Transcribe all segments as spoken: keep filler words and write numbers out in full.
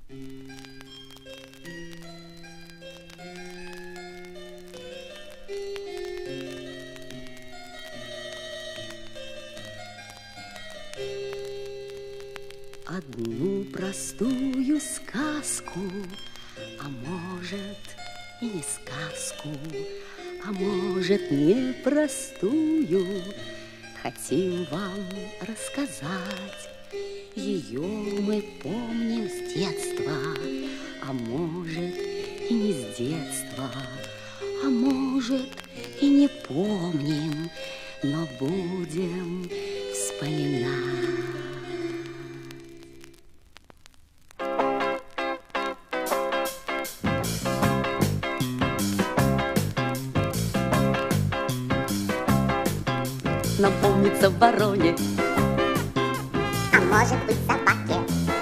Одну простую сказку, а может и не сказку, а может непростую, хотим вам рассказать. Ее мы помним с детства, а может и не с детства, а может и не помним, но будем вспоминать. Нам помнится в вороне, а может быть собаке,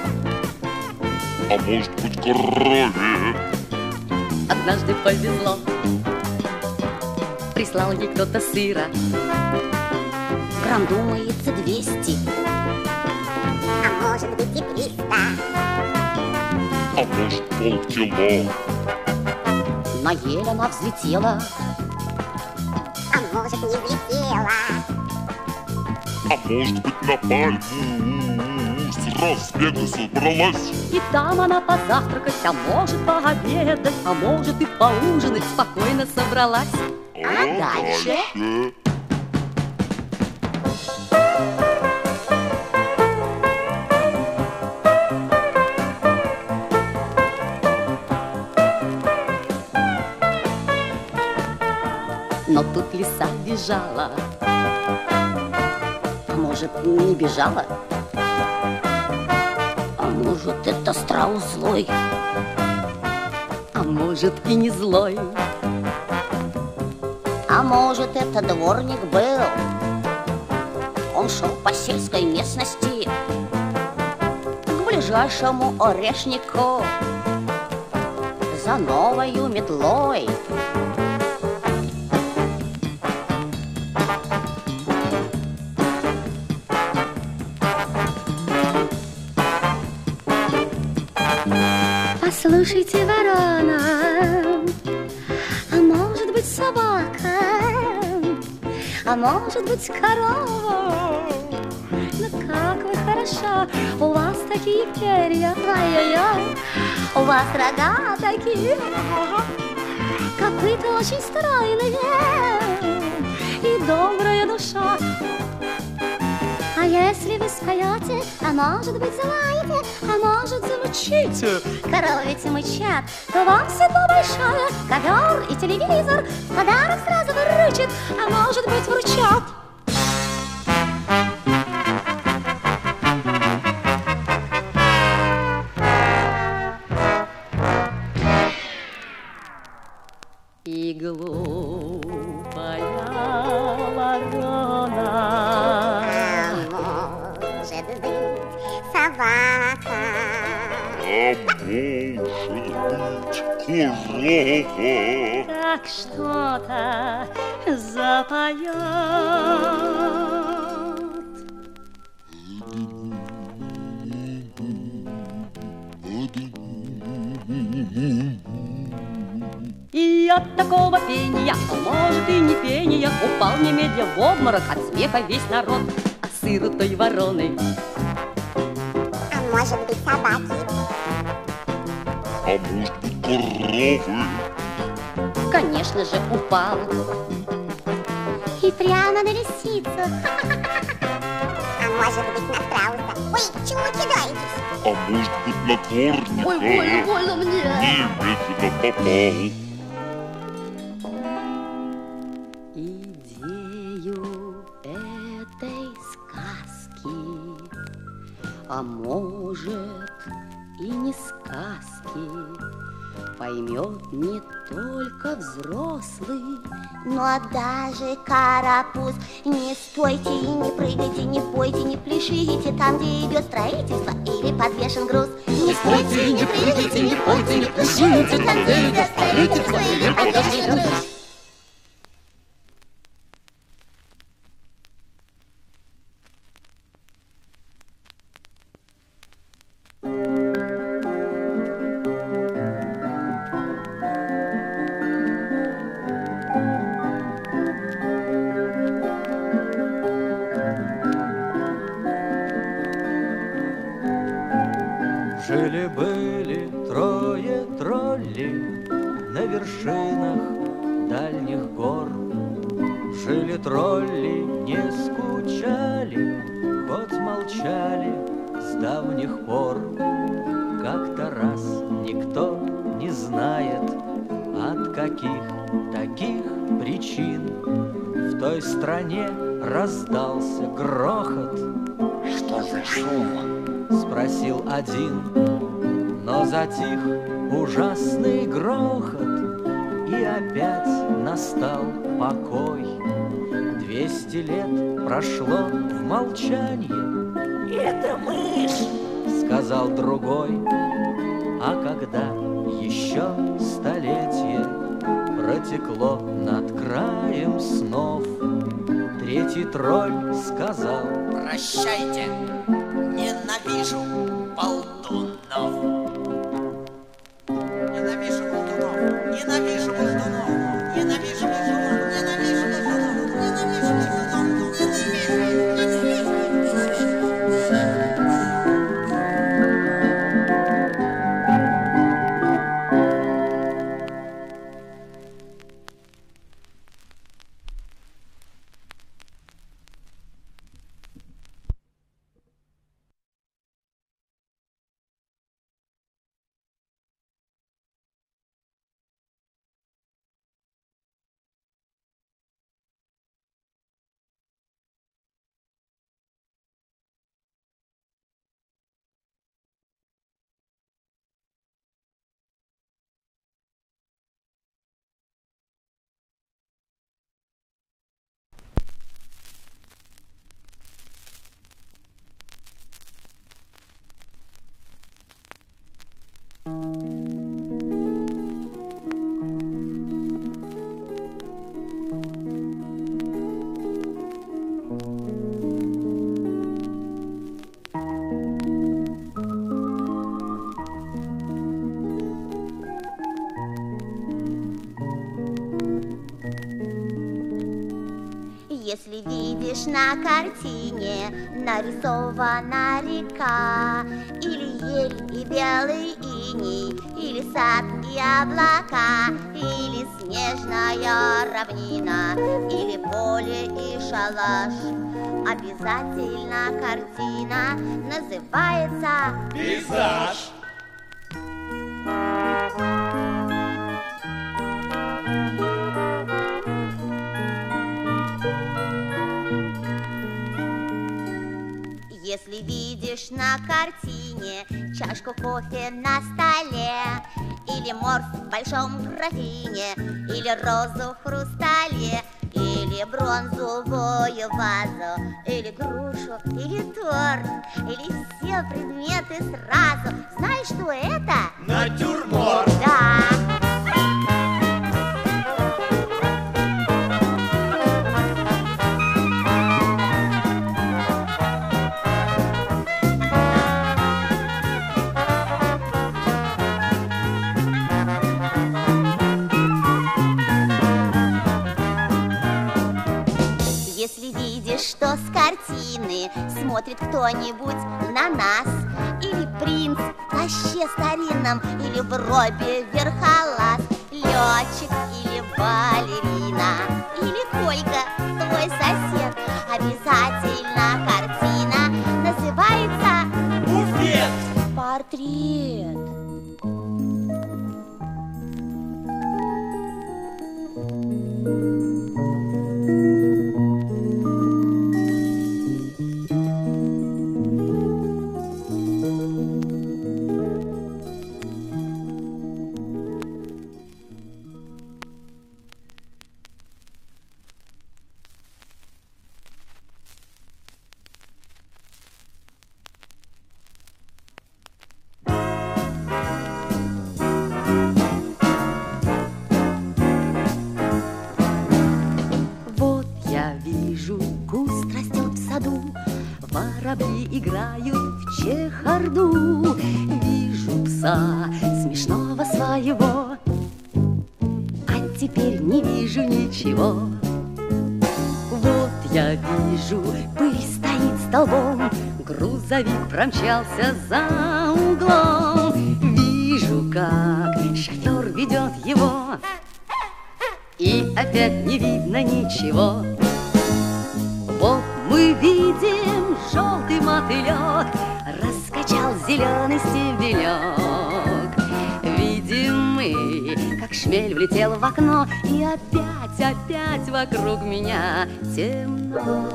а может быть корове. Однажды повезло, прислал ей кто-то сыра, грамм думается двести, а может быть и триста, а может полкило. на ель она взлетела, а может не взлетела, а может быть на пальму сразу с бега собралась. и там она позавтракать, а может пообедать, а может и поужинать спокойно собралась. А, А дальше? дальше... Но тут лиса бежала, а может не бежала, а может это страус злой, а может и не злой, а может это дворник был, он шел по сельской местности к ближайшему орешнику за новою метлой. Послушайте, ворона, а может быть собака, а может быть корова. Ну как вы хороша, у вас такие перья, ай-яй-яй, у вас рога такие, копыта очень стройные и добрая душа. А если вы споете, а может быть залаете, а может замычите, коровы ведь мычат, то вам седла большая, ковер и телевизор в подарок сразу выручит, а может быть вручат. И глупая ворона, Может быть собака, А может быть корова. Так что-то запоет. и от такого пения, а может и не пения, упал немедля в обморок от смеха весь народ, а сыру той вороны. а может быть собаки, А может быть коровы. Конечно же, упал. И прямо на лисицу. а может быть на страуса. Ой, чего кидаетесь? А может быть на дворника. Ой, больно, больно мне. Немедленно попал. Идею этой сказки, а может и не сказки, поймет не только взрослый, Ну а даже карапуз. Не стойте и не прыгайте, не пойте, не пляшите там, где идет строительство или подвешен груз. Не стойте и не прыгайте, не пойте, не пляшите там, где идет строительство или подвешен груз. Жили-были трое троллей на вершинах дальних гор. Жили тролли, не скучали, хоть молчали с давних пор. Как-то раз никто не знает, от каких таких причин в той стране раздался грохот. Что за шум? Спросил один, но затих ужасный грохот, и опять настал покой. Двести лет прошло в молчании. Это мышь, сказал другой. А когда еще столетие протекло над краем снов, третий тролль сказал: прощайте, ненавижу болтунов. Ненавижу болтунов, ненавижу болтунов, ненавижу болтунов, ненавижу болтунов, ненавижу болтунов, ненавижу. Если видишь на картине нарисована река, или ель и белый иней, или сад и облака, или снежная равнина, или поле и шалаш, обязательно картина называется Пейзаж. Если видишь на картине чашку кофе на столе, или морс в большом графине, или розу в хрустале, или бронзовую вазу, или грушу, или торт, или все предметы сразу, знаешь, что это? Натюрморт. Да. Если видишь, что с картины смотрит кто-нибудь на нас, или принц в плаще старинном, или в робе верхолаз, летчик или балерина, или Колька, твой сосед, обязательно картина называется Буфет. портрет. Воробьи играют в чехарду. Вижу пса смешного своего, а теперь не вижу ничего. Вот я вижу, пыль стоит столбом, груз грузовик промчался за углом. Вижу, как шофер ведет его, и опять не видно ничего. Вот мы видим, желтый мотылек раскачал зеленый стебелек. Видим мы, как шмель влетел в окно, и опять, опять вокруг меня темно.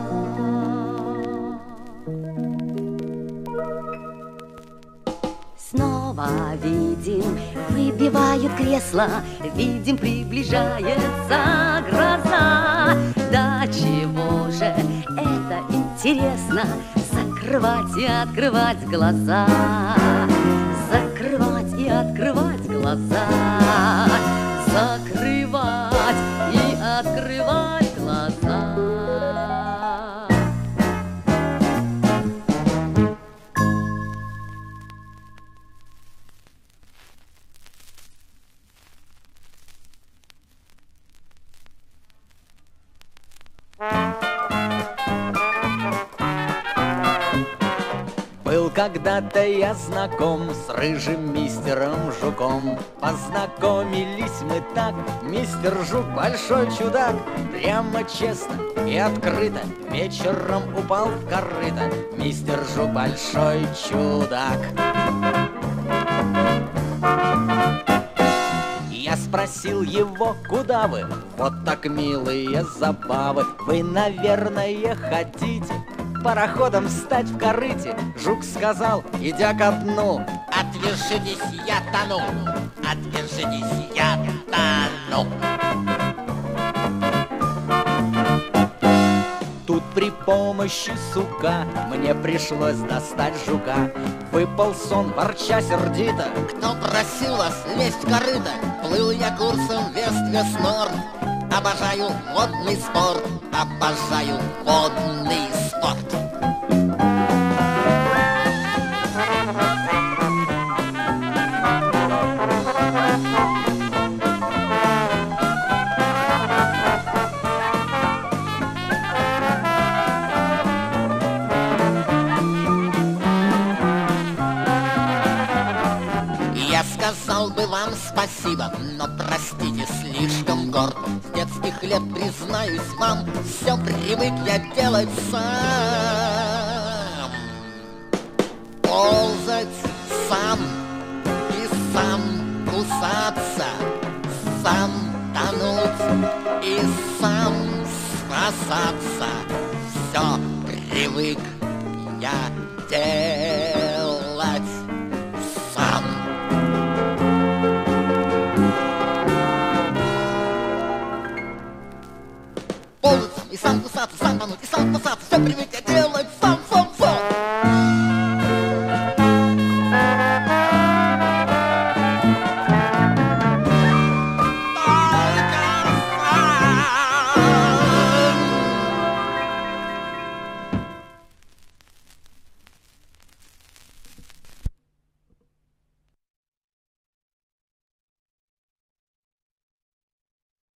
Снова видим, выбивают кресла, видим, приближается гроза. Да чего же это интересно, закрывать и открывать глаза, закрывать и открывать глаза, закрывать и открывать глаза. Был когда-то я знаком с рыжим мистером Жуком. Познакомились мы так, мистер Жук большой чудак. Прямо честно и открыто вечером упал в корыто мистер Жук большой чудак. Я спросил его, куда вы? Вот так милые забавы. Вы, наверное, хотите пароходом встать в корыте? Жук сказал, идя ко дну: Отвяжитесь, я тону, отвяжитесь, я тону. Тут при помощи сука мне пришлось достать жука. Выполз он, ворча сердито: Кто просил вас лезть в корыто? Плыл я курсом вест-вест-норд. Обожаю водный спорт, обожаю водный спорт. Я сказал бы вам спасибо, но простите, слишком горд. С детских лет, признаюсь вам, все привык я делать сам. Ползать сам и сам кусаться, сам тонуть и сам спасаться. Все привык я делать сам. Ползать сам и сам кусаться, сам тонуть и сам спасаться. Все привык я делать